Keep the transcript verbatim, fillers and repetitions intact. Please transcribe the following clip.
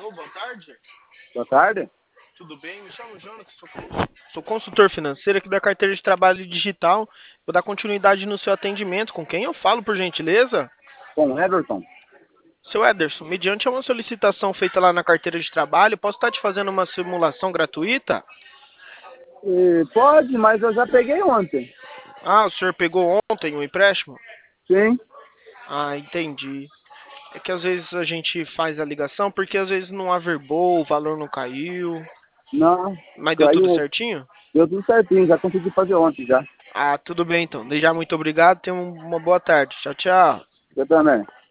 Alô, boa tarde. Boa tarde. Tudo bem? Me chamo Jonas, sou, con- sou consultor financeiro aqui da carteira de trabalho digital. Vou dar continuidade no seu atendimento. Com quem eu falo, por gentileza? Com Everton. Seu Ederson, mediante uma solicitação feita lá na carteira de trabalho, posso estar te fazendo uma simulação gratuita? E pode, mas eu já peguei ontem. Ah, o senhor pegou ontem o empréstimo? Sim. Ah, entendi. É que às vezes a gente faz a ligação porque às vezes não averbou, o valor não caiu. Não. Mas deu tudo Caiu. certinho? Deu tudo certinho, já consegui fazer ontem já. Ah, tudo bem então. Desde já muito obrigado. Tenha uma boa tarde. Tchau, tchau. Eu também.